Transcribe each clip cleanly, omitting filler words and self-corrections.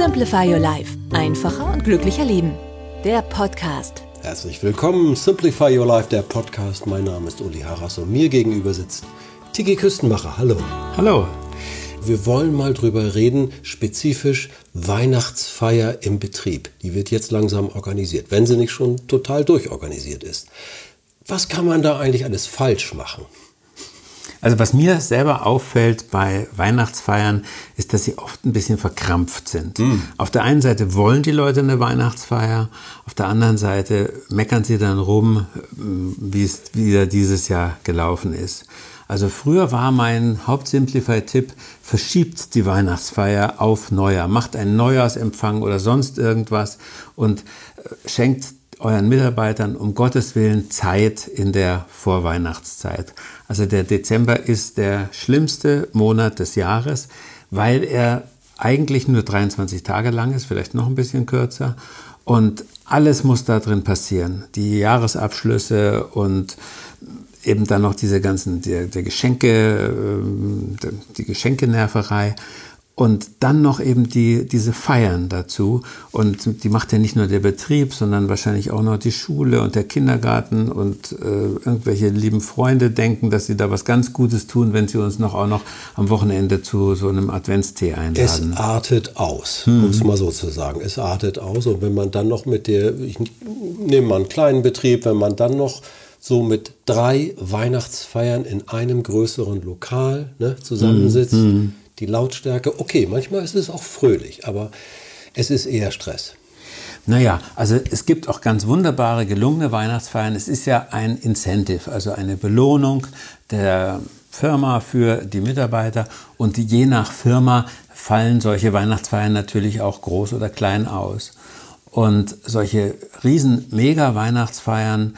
Simplify Your Life. Einfacher und glücklicher leben. Der Podcast. Herzlich willkommen, Simplify Your Life, der Podcast. Mein Name ist Uli Harras und mir gegenüber sitzt Tiki Küstenmacher. Hallo. Hallo. Wir wollen mal drüber reden, spezifisch Weihnachtsfeier im Betrieb. Die wird jetzt langsam organisiert, wenn sie nicht schon total durchorganisiert ist. Was kann man da eigentlich alles falsch machen? Also was mir selber auffällt bei Weihnachtsfeiern, ist, dass sie oft ein bisschen verkrampft sind. Auf der einen Seite wollen die Leute eine Weihnachtsfeier, auf der anderen Seite meckern sie dann rum, wie es wieder dieses Jahr gelaufen ist. Also früher war mein Haupt-Simplify-Tipp, verschiebt die Weihnachtsfeier auf Neujahr, macht einen Neujahrsempfang oder sonst irgendwas und schenkt euren Mitarbeitern um Gottes Willen Zeit in der Vorweihnachtszeit. Also der Dezember ist der schlimmste Monat des Jahres, weil er eigentlich nur 23 Tage lang ist, vielleicht noch ein bisschen kürzer. Und alles muss da drin passieren. Die Jahresabschlüsse und eben dann noch diese ganzen, die Geschenkenerverei. Und dann noch eben diese Feiern dazu. Und die macht ja nicht nur der Betrieb, sondern wahrscheinlich auch noch die Schule und der Kindergarten und irgendwelche lieben Freunde denken, dass sie da was ganz Gutes tun, wenn sie uns auch noch am Wochenende zu so einem Adventstee einladen. Es artet aus, um es mal so zu sagen. Es artet aus. Und wenn man dann noch ich nehme mal einen kleinen Betrieb, wenn man dann noch so mit 3 Weihnachtsfeiern in einem größeren Lokal zusammensitzt, die Lautstärke, okay, manchmal ist es auch fröhlich, aber es ist eher Stress. Naja, also es gibt auch ganz wunderbare, gelungene Weihnachtsfeiern. Es ist ja ein Incentive, also eine Belohnung der Firma für die Mitarbeiter. Und je nach Firma fallen solche Weihnachtsfeiern natürlich auch groß oder klein aus. Und solche riesen Mega-Weihnachtsfeiern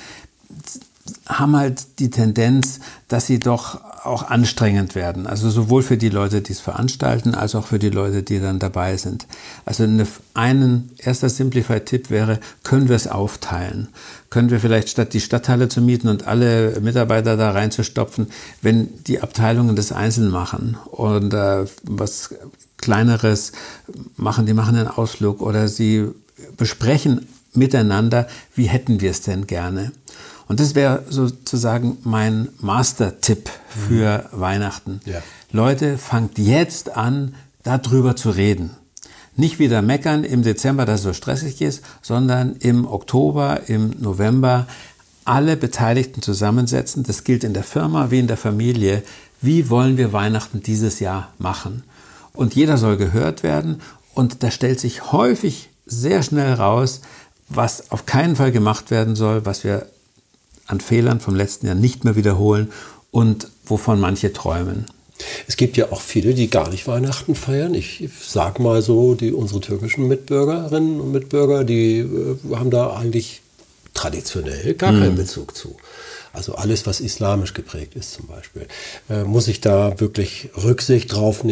haben halt die Tendenz, dass sie doch auch anstrengend werden. Also sowohl für die Leute, die es veranstalten, als auch für die Leute, die dann dabei sind. Also ein erster Simplify-Tipp wäre, können wir es aufteilen? Können wir vielleicht statt die Stadthalle zu mieten und alle Mitarbeiter da reinzustopfen, wenn die Abteilungen das einzeln machen und was Kleineres machen, die machen einen Ausflug oder sie besprechen miteinander, wie hätten wir es denn gerne? Und das wäre sozusagen mein Master-Tipp für Weihnachten. Ja. Leute, fangt jetzt an, darüber zu reden. Nicht wieder meckern im Dezember, dass es so stressig ist, sondern im Oktober, im November alle Beteiligten zusammensetzen. Das gilt in der Firma wie in der Familie. Wie wollen wir Weihnachten dieses Jahr machen? Und jeder soll gehört werden. Und da stellt sich häufig sehr schnell raus, was auf keinen Fall gemacht werden soll, was wir an Fehlern vom letzten Jahr nicht mehr wiederholen und wovon manche träumen. Es gibt ja auch viele, die gar nicht Weihnachten feiern. Ich sag mal so, unsere türkischen Mitbürgerinnen und Mitbürger, die haben da eigentlich traditionell gar keinen Bezug zu. Also alles, was islamisch geprägt ist zum Beispiel. Muss ich da wirklich Rücksicht drauf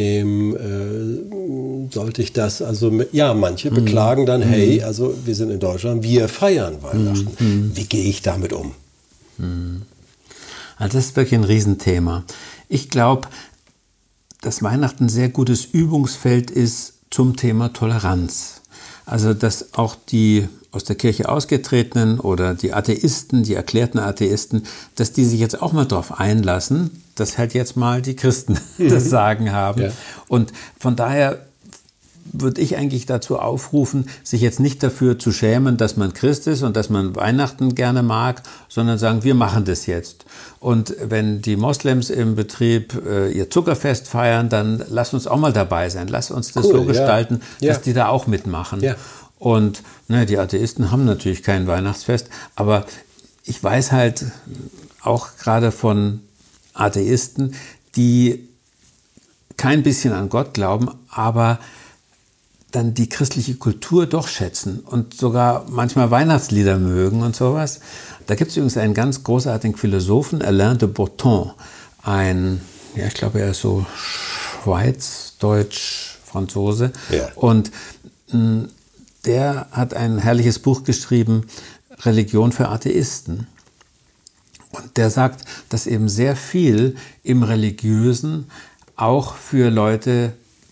nehmen? Sollte ich das? Also ja, manche beklagen dann, hey, also wir sind in Deutschland, wir feiern Weihnachten. Wie gehe ich damit um? Also das ist wirklich ein Riesenthema. Ich glaube, dass Weihnachten ein sehr gutes Übungsfeld ist zum Thema Toleranz. Also dass auch die aus der Kirche ausgetretenen oder die Atheisten, die erklärten Atheisten, dass die sich jetzt auch mal darauf einlassen, dass halt jetzt mal die Christen das Sagen haben. Ja. Und von daher würde ich eigentlich dazu aufrufen, sich jetzt nicht dafür zu schämen, dass man Christ ist und dass man Weihnachten gerne mag, sondern sagen, wir machen das jetzt. Und wenn die Moslems im Betrieb ihr Zuckerfest feiern, dann lass uns auch mal dabei sein. Lass uns das so gestalten, dass die da auch mitmachen. Ja. Und die Atheisten haben natürlich kein Weihnachtsfest, aber ich weiß halt auch gerade von Atheisten, die kein bisschen an Gott glauben, aber dann die christliche Kultur doch schätzen und sogar manchmal Weihnachtslieder mögen und sowas. Da gibt es übrigens einen ganz großartigen Philosophen, Alain de Botton, ich glaube, er ist so Schweiz, Deutsch, Franzose. Ja. Und der hat ein herrliches Buch geschrieben, Religion für Atheisten. Und der sagt, dass eben sehr viel im Religiösen auch für Leute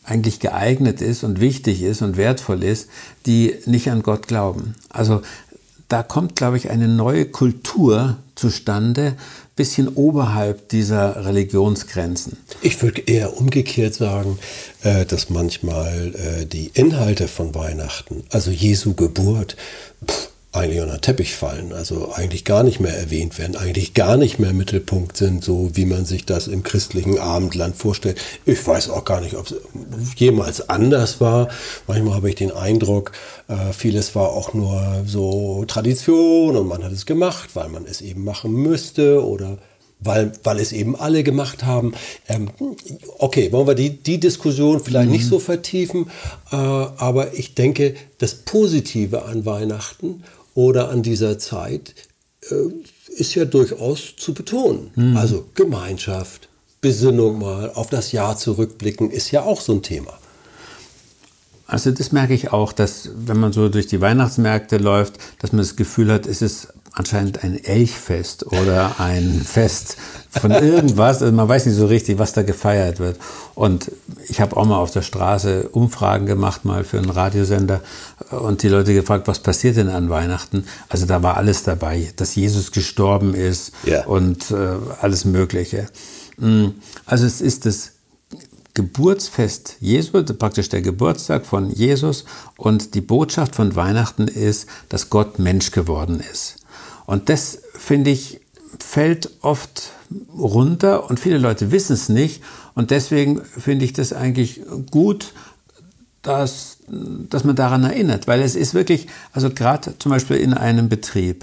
eigentlich geeignet ist und wichtig ist und wertvoll ist, die nicht an Gott glauben. Also da kommt, glaube ich, eine neue Kultur zustande, bisschen oberhalb dieser Religionsgrenzen. Ich würde eher umgekehrt sagen, dass manchmal die Inhalte von Weihnachten, also Jesu Geburt, eigentlich unter den Teppich fallen, also eigentlich gar nicht mehr erwähnt werden, eigentlich gar nicht mehr Mittelpunkt sind, so wie man sich das im christlichen Abendland vorstellt. Ich weiß auch gar nicht, ob es jemals anders war. Manchmal habe ich den Eindruck, vieles war auch nur so Tradition und man hat es gemacht, weil man es eben machen müsste oder weil es eben alle gemacht haben. Okay, wollen wir die Diskussion vielleicht nicht so vertiefen, aber ich denke, das Positive an Weihnachten oder an dieser Zeit ist ja durchaus zu betonen. Also Gemeinschaft, Besinnung mal, auf das Jahr zurückblicken, ist ja auch so ein Thema. Also das merke ich auch, dass wenn man so durch die Weihnachtsmärkte läuft, dass man das Gefühl hat, es ist anscheinend ein Elchfest oder ein Fest von irgendwas. Also man weiß nicht so richtig, was da gefeiert wird. Und ich habe auch mal auf der Straße Umfragen gemacht, mal für einen Radiosender, und die Leute gefragt, was passiert denn an Weihnachten? Also da war alles dabei, dass Jesus gestorben ist und alles Mögliche. Also es ist das Geburtsfest Jesu, praktisch der Geburtstag von Jesus, und die Botschaft von Weihnachten ist, dass Gott Mensch geworden ist. Und das, finde ich, fällt oft runter und viele Leute wissen es nicht, und deswegen finde ich das eigentlich gut, dass man daran erinnert, weil es ist wirklich, also gerade zum Beispiel in einem Betrieb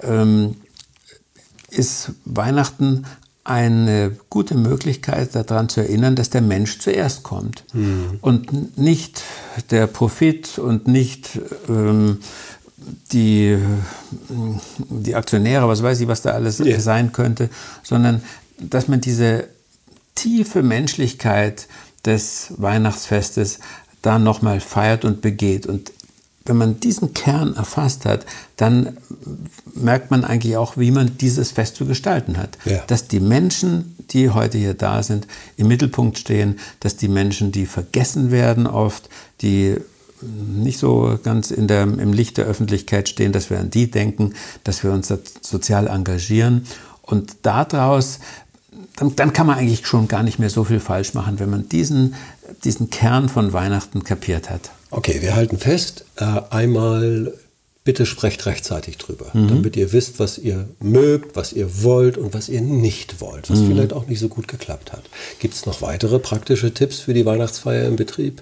ist Weihnachten eine gute Möglichkeit, daran zu erinnern, dass der Mensch zuerst kommt. Und nicht der Profit und nicht die Aktionäre, was weiß ich, was da alles sein könnte, sondern dass man diese tiefe Menschlichkeit des Weihnachtsfestes da nochmal feiert und begeht. Und wenn man diesen Kern erfasst hat, dann merkt man eigentlich auch, wie man dieses Fest zu gestalten hat. Ja. Dass die Menschen, die heute hier da sind, im Mittelpunkt stehen, dass die Menschen, die vergessen werden oft, die nicht so ganz im Licht der Öffentlichkeit stehen, dass wir an die denken, dass wir uns sozial engagieren. Und daraus, dann kann man eigentlich schon gar nicht mehr so viel falsch machen, wenn man diesen Kern von Weihnachten kapiert hat. Okay, wir halten fest, einmal bitte sprecht rechtzeitig drüber, damit ihr wisst, was ihr mögt, was ihr wollt und was ihr nicht wollt, was vielleicht auch nicht so gut geklappt hat. Gibt es noch weitere praktische Tipps für die Weihnachtsfeier im Betrieb?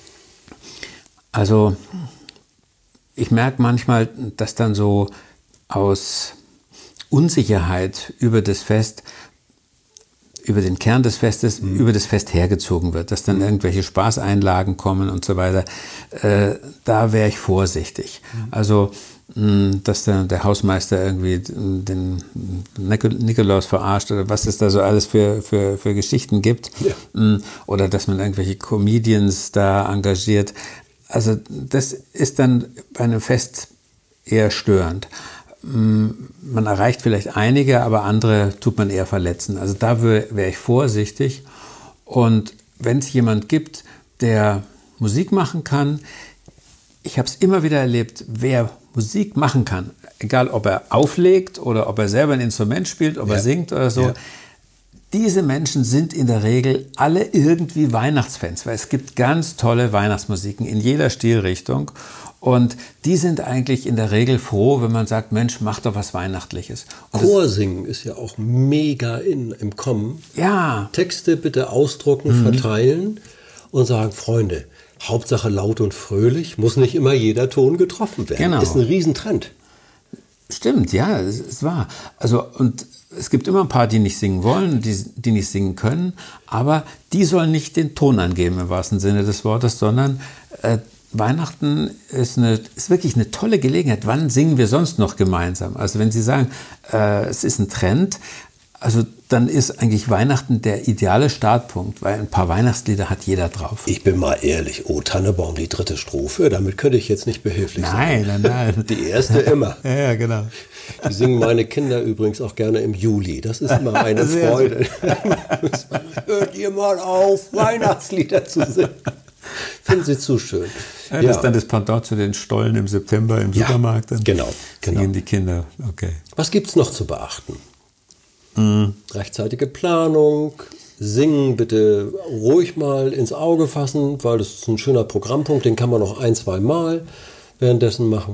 Also ich merke manchmal, dass dann so aus Unsicherheit über das Fest, über den Kern des Festes, über das Fest hergezogen wird, dass dann irgendwelche Spaßeinlagen kommen und so weiter. Da wäre ich vorsichtig. Also, dass der Hausmeister irgendwie den Nikolaus verarscht oder was es da so alles für Geschichten gibt. Ja. Oder dass man irgendwelche Comedians da engagiert. Also das ist dann bei einem Fest eher störend. Man erreicht vielleicht einige, aber andere tut man eher verletzen. Also da wäre ich vorsichtig. Und wenn es jemand gibt, der Musik machen kann, ich habe es immer wieder erlebt, wer Musik machen kann, egal ob er auflegt oder ob er selber ein Instrument spielt, ob er singt oder so, diese Menschen sind in der Regel alle irgendwie Weihnachtsfans, weil es gibt ganz tolle Weihnachtsmusiken in jeder Stilrichtung. Und die sind eigentlich in der Regel froh, wenn man sagt, Mensch, mach doch was Weihnachtliches. Und Chorsingen ist ja auch mega im Kommen. Ja. Texte bitte ausdrucken, verteilen und sagen, Freunde, Hauptsache laut und fröhlich, muss nicht immer jeder Ton getroffen werden. Genau. Ist ein Riesentrend. Stimmt, ja, es ist wahr. Also, und es gibt immer ein paar, die nicht singen wollen, die nicht singen können, aber die sollen nicht den Ton angeben im wahrsten Sinne des Wortes, sondern Weihnachten ist wirklich eine tolle Gelegenheit. Wann singen wir sonst noch gemeinsam? Also wenn Sie sagen, es ist ein Trend, also dann ist eigentlich Weihnachten der ideale Startpunkt, weil ein paar Weihnachtslieder hat jeder drauf. Ich bin mal ehrlich, oh Tannebaum, die 3. Strophe, damit könnte ich jetzt nicht behilflich sein. Nein. Die erste immer. Ja, genau. Die singen meine Kinder übrigens auch gerne im Juli. Das ist immer eine Freude. Hört ihr mal auf, Weihnachtslieder zu singen. Finden Sie zu schön. Ja, das ist dann das Pendant zu den Stollen im September im Supermarkt. Dann genau. singen die Kinder. Okay. Was gibt es noch zu beachten? Rechtzeitige Planung, singen bitte ruhig mal ins Auge fassen, weil das ist ein schöner Programmpunkt, den kann man noch 1-2 Mal währenddessen machen.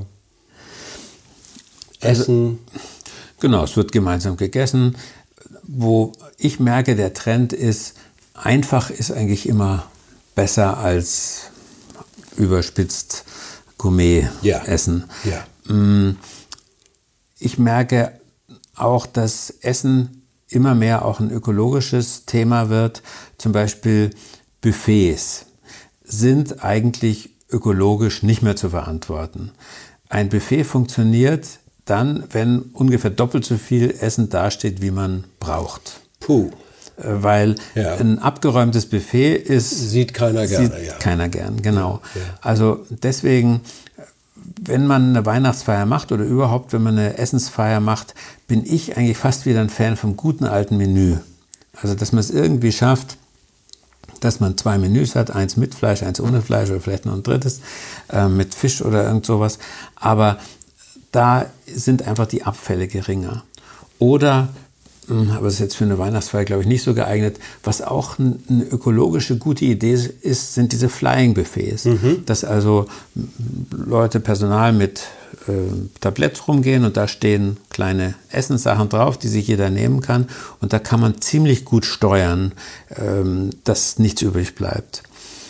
Essen. Genau, es wird gemeinsam gegessen. Wo ich merke, der Trend ist, einfach ist eigentlich immer besser als überspitzt Gourmet-Essen. Ja. Ich merke auch, dass Essen immer mehr auch ein ökologisches Thema wird. Zum Beispiel Buffets sind eigentlich ökologisch nicht mehr zu verantworten. Ein Buffet funktioniert dann, wenn ungefähr doppelt so viel Essen dasteht, wie man braucht. Puh. Weil ein abgeräumtes Buffet sieht keiner gerne. Keiner gern, genau. Ja. Also deswegen, wenn man eine Weihnachtsfeier macht oder überhaupt, wenn man eine Essensfeier macht, bin ich eigentlich fast wieder ein Fan vom guten alten Menü. Also, dass man es irgendwie schafft, dass man 2 Menüs hat, eins mit Fleisch, eins ohne Fleisch oder vielleicht noch ein drittes mit Fisch oder irgend sowas. Aber da sind einfach die Abfälle geringer. Oder, aber das ist jetzt für eine Weihnachtsfeier, glaube ich, nicht so geeignet, was auch eine ökologische gute Idee ist, sind diese Flying-Buffets. Dass also Leute, Personal mit Tabletts rumgehen und da stehen kleine Essenssachen drauf, die sich jeder nehmen kann. Und da kann man ziemlich gut steuern, dass nichts übrig bleibt.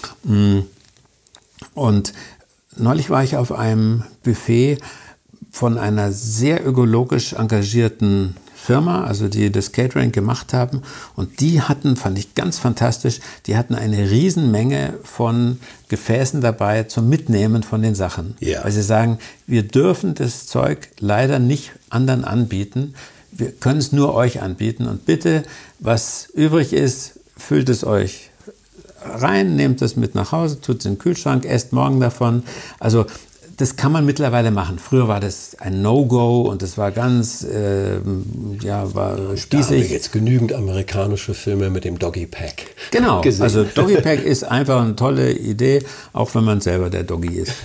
Und neulich war ich auf einem Buffet von einer sehr ökologisch engagierten Firma, also die das Catering gemacht haben. Und die hatten, fand ich ganz fantastisch, die hatten eine Riesenmenge von Gefäßen dabei zum Mitnehmen von den Sachen. Ja. Weil sie sagen, wir dürfen das Zeug leider nicht anderen anbieten. Wir können es nur euch anbieten. Und bitte, was übrig ist, füllt es euch rein, nehmt es mit nach Hause, tut es in den Kühlschrank, esst morgen davon. Also das kann man mittlerweile machen. Früher war das ein No-Go und das war ganz, war spießig. Da haben wir jetzt genügend amerikanische Filme mit dem Doggy Pack Genau, gesehen. Also Doggy Pack ist einfach eine tolle Idee, auch wenn man selber der Doggy ist.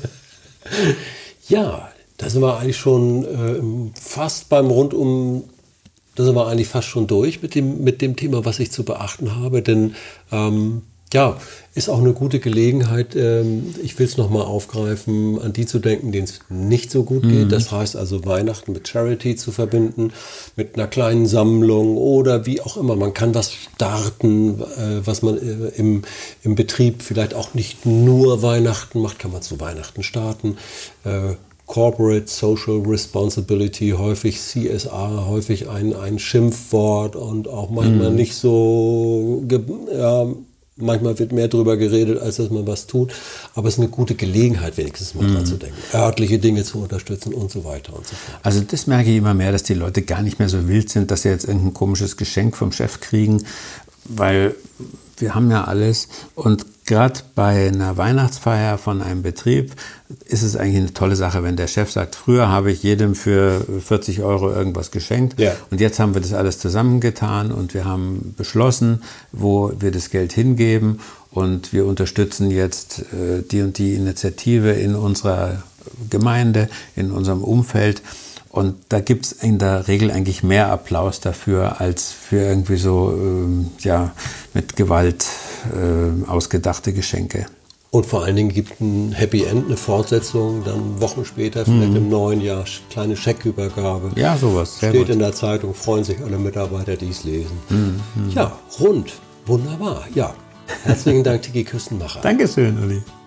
Ja, da sind wir eigentlich schon fast beim Rundum, da sind wir eigentlich fast schon durch mit dem Thema, was ich zu beachten habe, denn ist auch eine gute Gelegenheit, ich will es nochmal aufgreifen, an die zu denken, denen es nicht so gut geht. Das heißt also Weihnachten mit Charity zu verbinden, mit einer kleinen Sammlung oder wie auch immer. Man kann was starten, was man im Betrieb vielleicht auch nicht nur Weihnachten macht, kann man zu Weihnachten starten. Corporate Social Responsibility, häufig CSR, häufig ein Schimpfwort und auch manchmal nicht so... Manchmal wird mehr darüber geredet, als dass man was tut. Aber es ist eine gute Gelegenheit, wenigstens mal dran zu denken. Örtliche Dinge zu unterstützen und so weiter und so fort. Also das merke ich immer mehr, dass die Leute gar nicht mehr so wild sind, dass sie jetzt irgendein komisches Geschenk vom Chef kriegen. Weil wir haben ja alles. Und gerade bei einer Weihnachtsfeier von einem Betrieb ist es eigentlich eine tolle Sache, wenn der Chef sagt, früher habe ich jedem für 40 € irgendwas geschenkt und jetzt haben wir das alles zusammengetan und wir haben beschlossen, wo wir das Geld hingeben und wir unterstützen jetzt die und die Initiative in unserer Gemeinde, in unserem Umfeld. Und da gibt es in der Regel eigentlich mehr Applaus dafür, als für irgendwie so mit Gewalt ausgedachte Geschenke. Und vor allen Dingen gibt ein Happy End, eine Fortsetzung, dann Wochen später, vielleicht im neuen Jahr, kleine Scheckübergabe. Ja, sowas. Sehr Steht gut. in der Zeitung, freuen sich alle Mitarbeiter, die es lesen. Ja, rund, wunderbar. Ja, herzlichen Dank, Tiki Küstenmacher. Dankeschön, Uli.